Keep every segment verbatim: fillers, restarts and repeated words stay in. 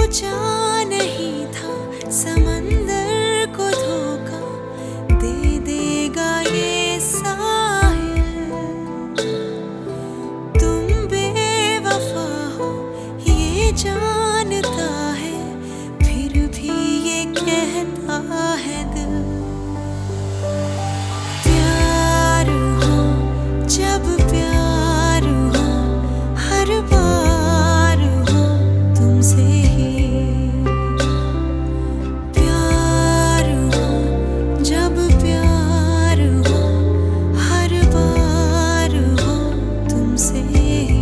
सोचा नहीं था समंदर को धोखा दे देगा ये साहिल। तुम बेवफा हो ये जानता है, फिर भी ये कहता है दिल। प्यार हो जब प्यार हो हर बार हो तुमसे ही। प्यार हो जब प्यार हो हर बार हो तुमसे ही।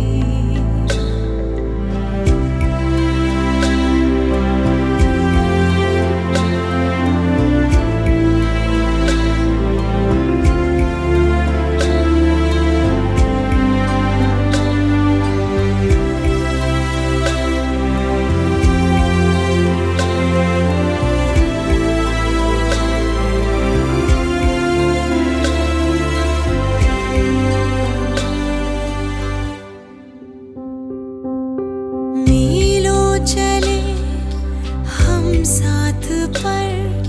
मीलों चले हम साथ पर